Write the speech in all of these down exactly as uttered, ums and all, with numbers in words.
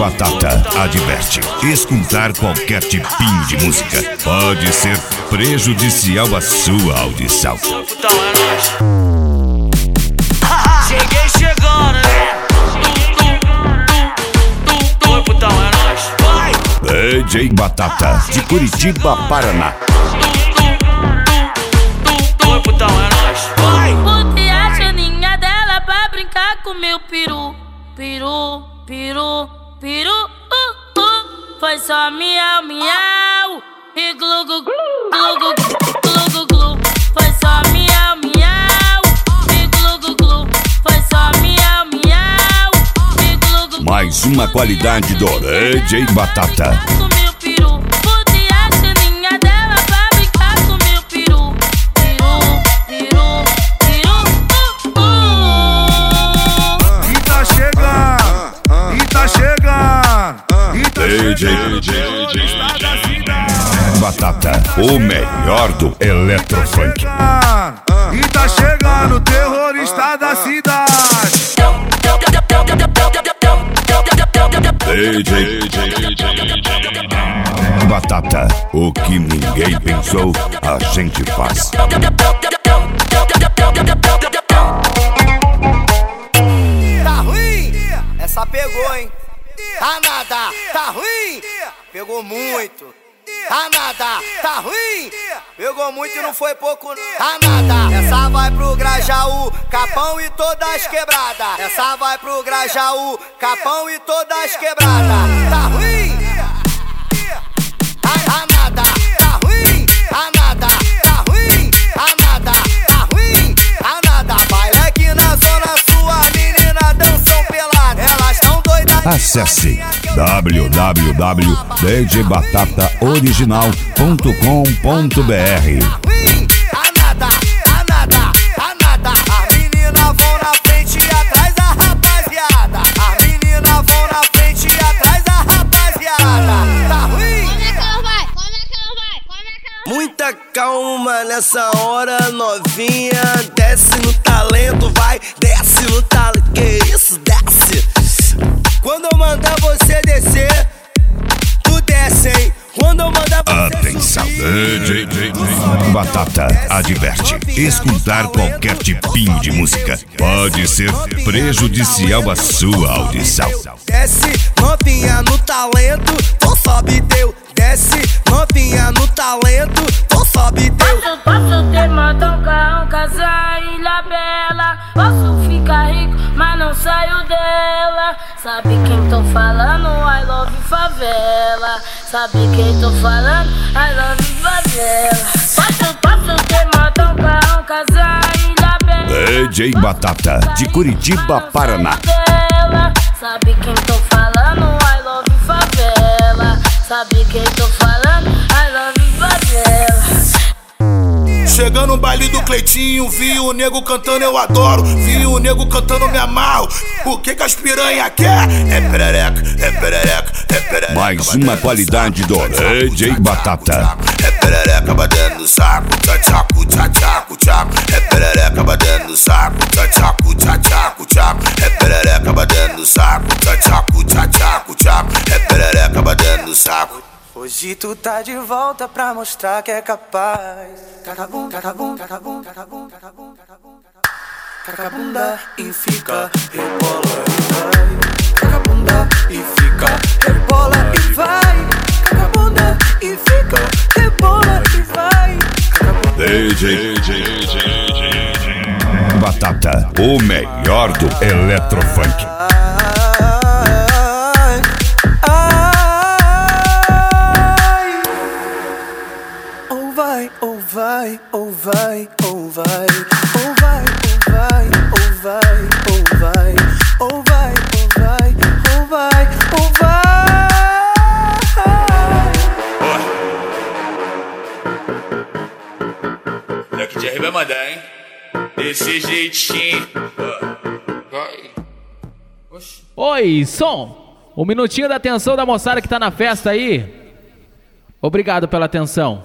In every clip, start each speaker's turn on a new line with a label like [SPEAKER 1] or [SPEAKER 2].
[SPEAKER 1] Batata adverte: escutar qualquer tipinho de música pode ser prejudicial à sua audição.
[SPEAKER 2] Cheguei chegando, né? Oi, putão, é nóis. Vai!
[SPEAKER 1] D J Batata, de Curitiba, Paraná.
[SPEAKER 2] Oi, putão, é nóis. Vai!
[SPEAKER 3] Botei a chaninha dela pra brincar com meu peru. Peru, peru, peru, uh, uh. Foi só miau, miau e glu, glu, glu, glu, glu, glu, glu. Foi só miau, miau e glu, glu, glu. Foi só miau, miau e glu, glu, glu.
[SPEAKER 1] Mais uma qualidade do D J Batata.
[SPEAKER 3] Com meu peru. Botei a chaninha dela pra brincar com meu peru. Peru, peru, peru, uh, uh.
[SPEAKER 4] E tá chegando, e tá chegando, e tá
[SPEAKER 1] D J Batata, o melhor do electrofunk.
[SPEAKER 4] E tá chegando o terrorista da cidade.
[SPEAKER 1] D J Batata, o que ninguém pensou, a gente faz.
[SPEAKER 5] Tá ruim? Essa pegou, hein? Tá nada, tá ruim? Pegou muito. Tá nada, tá ruim? Pegou muito e não foi pouco, não. Tá nada. Essa vai pro Grajaú, Capão e todas quebradas. Essa vai pro Grajaú, Capão e todas quebradas. Tá ruim? Tá, tá nada, tá ruim? Tá nada, tá ruim? Tá nada, tá ruim? Tá nada. Baile aqui na zona sul, menina dançam pelada. Elas tão doidas.
[SPEAKER 1] Acesse w w w ponto d j batata original ponto com ponto b r.
[SPEAKER 5] A nada, a nada, a nada. As meninas vão na frente e atrás da rapaziada. As meninas vão na frente e atrás da rapaziada. Tá ruim?
[SPEAKER 6] Como é que ela vai? Como é que ela vai? Como é que ela vai?
[SPEAKER 5] Muita calma nessa hora, novinha. Desce no talento, vai, desce no talento. Que isso, desce. Quando eu mandar você descer, tu desce, hein? Quando eu mandar você
[SPEAKER 1] Atenção,
[SPEAKER 5] subir,
[SPEAKER 1] D J Batata adverte: escutar qualquer tipinho de música pode ser prejudicial à sua audição.
[SPEAKER 5] desce, novinha no talento, tu sobe teu. Desce, novinha no talento, tu sobe teu.
[SPEAKER 3] Posso, posso ter moto, carro, casa, ilha bela. Posso ficar rico, mas não saio dela. Sabe quem tô falando? I love favela. Sabe quem tô falando? I love favela. Posso, posso ter moto, carro, casa, ilha bela.
[SPEAKER 1] D J Batata, de Curitiba, Paraná.
[SPEAKER 3] Sabe quem tô falando? I love favela. Sabe quem tô falando? I love favela.
[SPEAKER 4] Chegando no baile do Cleitinho, vi o nego cantando, eu adoro. Vi o nego cantando, me amarro. O que que as piranha quer? É perereca, é perereca, é perereca.
[SPEAKER 1] Mais uma qualidade do D J Batata.
[SPEAKER 4] É perereca batendo no saco, tchachaco, tchachaco, tchaco. É perereca batendo no saco, tchachaco, tchachaco, tchaco. É perereca batendo no saco, tchachaco, tchachaco, tchaco. É perereca batendo no saco.
[SPEAKER 5] Hoje tu tá de volta pra mostrar que é capaz. Cacabum, cacabum, cacabum, cacabum, cacabum, cacabum. Cacabunda e fica, rebola e vai. Cacabunda e fica, rebola e vai. Cacabunda e fica, rebola e vai.
[SPEAKER 1] D J Batata, o melhor do electrofunk.
[SPEAKER 5] Ou vai, ou vai, ou vai, ou vai, ou vai, ou vai, ou vai, ou vai, ou vai, ou vai, ou vai.
[SPEAKER 2] Daqui de R vai mandar, hein? Desse jeitinho. Vai.
[SPEAKER 7] Oi, som! Um minutinho da atenção da moçada que tá na festa aí. Obrigado pela atenção.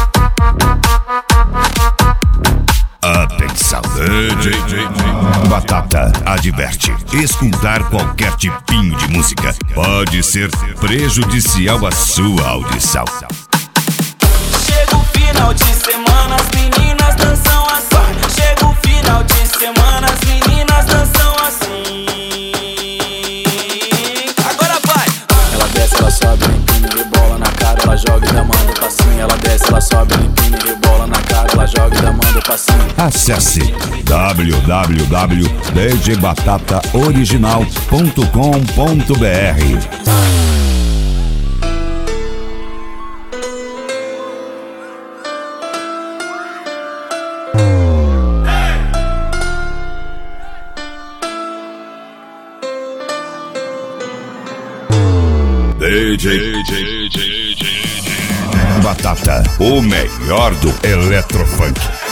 [SPEAKER 1] Atenção, D J Batata. Batata adverte: escutar qualquer tipinho de música pode ser prejudicial à sua audição.
[SPEAKER 8] Chega o final de semana, as meninas dançam assim. Chega o final de semana, as meninas dançam assim. Agora vai! Ela desce, ela sobe, empina e rebola na cara, ela joga e manda o passinho. Ela desce, ela sobe, empina e rebola na cara, ela joga e manda o passinho.
[SPEAKER 1] Acesse w w w ponto d j batata original ponto com ponto b r. D J, D J Batata, o melhor do Eletrofunk.